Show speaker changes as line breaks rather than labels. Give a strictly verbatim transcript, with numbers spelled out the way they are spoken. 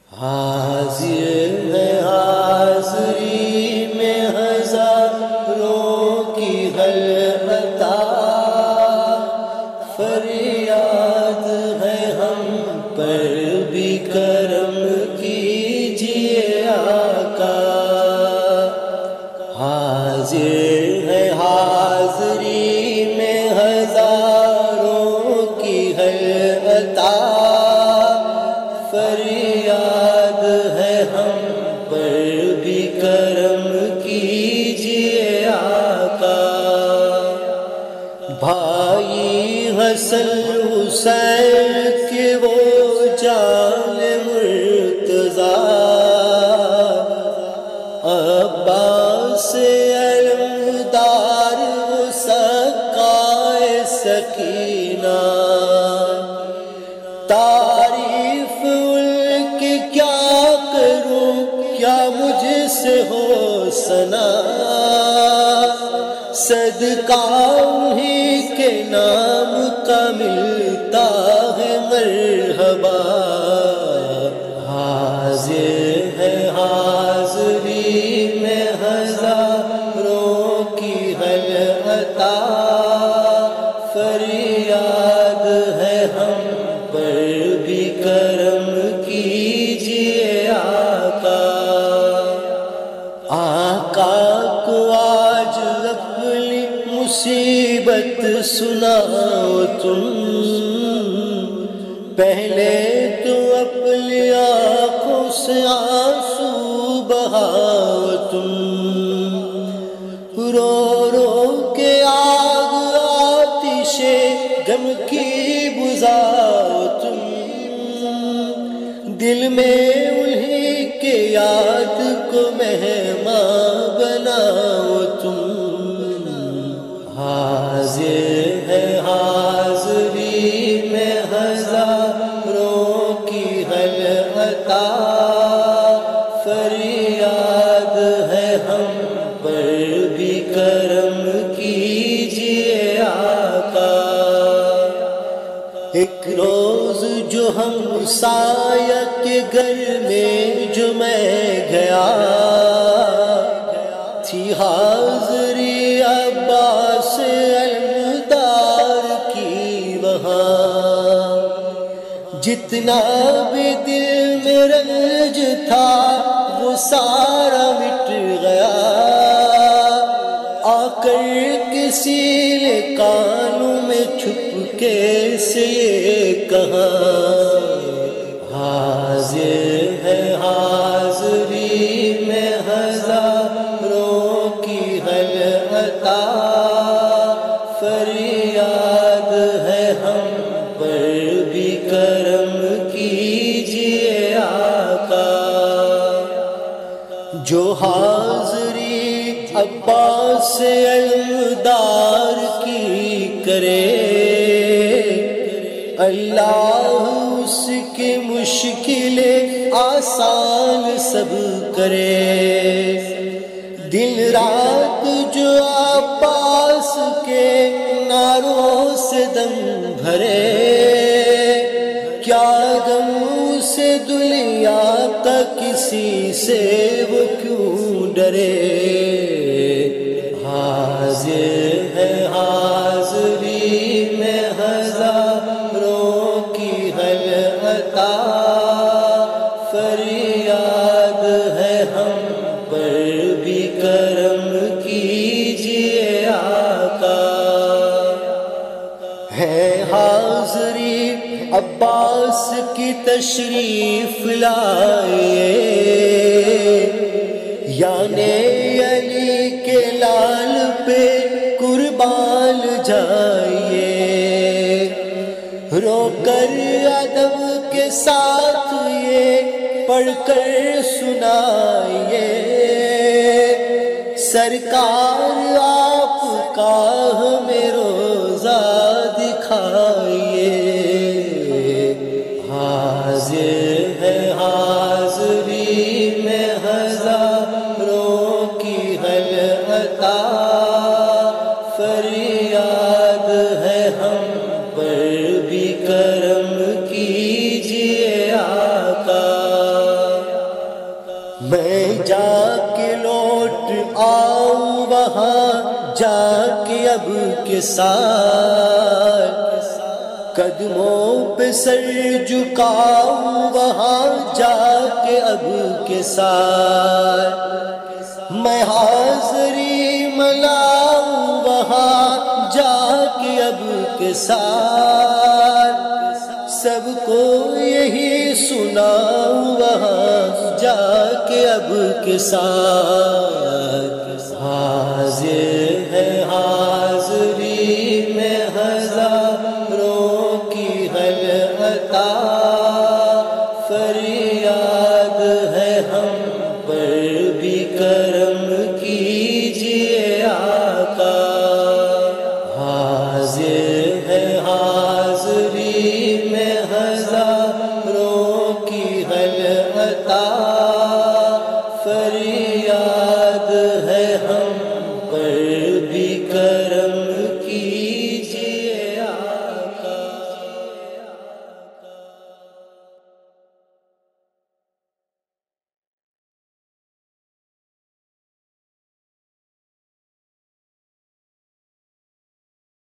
حاضر ہے حاضری میں ہزاروں کی غلطہ، فریاد ہے ہم پر بھی کرم کیجیے آقا۔ حاضر ہے حاضری میں ہزاروں کی غلطہ، فریاد ہے ہم پر بھی کرم کیجیے آقا۔ بھائی حسن حسین کے وہ جان مرتضیٰ، عباس علمدار وہ سقائے سکینہ، تعریف ان کی کیا کروں کیا مجھ سے ہو ثنا، صدقہ انہی کے نام کا ملتا ہے مرحبا۔ حاضر ہے حاضری میں ہزاروں کی غلطہ، فریاد ہے ہم پر بھی کرم کیجیے آقا۔ آقا کو آج اپنی مصیبت سناؤ تم، پہلے تو اپنی آنکھوں سے آنسو بہاؤ تم، رو رو کے آگ آتش غم کی بجھاؤ تم، دل میں انہی کے یاد کو مہمان بناؤ تم۔ حاضر ہے حاضری میں ہزاروں کی غلطہ، فریاد ہے ہم پر بھی کرم کیجیے آقا۔ ایک روز جو ہم سایہ کے گھر میں جو میں گیا، تھی حاضری عباس علمدار کی وہاں، جتنا بھی دل میں رنج تھا وہ سارا مٹ گیا، آ کر کسی نے کانوں میں چھپ کے سے یہ کہا، حاضر ہے حاضری میں ہزاروں کی غلطہ، فریاد ہے ہم پر بھی کرم کیجیے آقا۔ جو حاضری عباس علمدار کی کرے، اللہ اس کی مشکلیں آسان سب کرے۔ دن رات جو عباس کے نعروں سے دم بھرے، کیا غم سے دنیا کا کسی سے وہ کیوں ڈرے۔ حاضر ہے حاضری میں ہزاروں کی غلطہ، فریاد ہے ہم پر بھی کرم کیجیے آقا۔ ہے حاضری عباس کی تشریف لائے، یعنی علی کے لال پہ قربان جائیے، رو کر ادب کے ساتھ یہ پڑھ کر سنائیے، سرکار آپ کا ہمیں روزہ دکھائیے۔ حاضر ہے حاضری میں ہزاروں کی غلطہ، فریاد ہے ہم پر بھی کرم کیجیے آقا۔ میں جا کے لوٹ آؤں وہاں جا کے اب کے ساتھ، قدموں پہ سر جھکاؤں وہاں جا کے اب کے ساتھ، میں حاضری ملاؤں وہاں جا کے اب کے ساتھ، سب کو یہی سناؤں وہاں جا کے اب کے ساتھ، حاضر ہے حاضری میں ہزاروں کی خلعتاں، فریاد ہے ہم پر بھی کرم کیجیے آقا، حاضر ہے حاضری میں ہزاروں کی خلعتاں،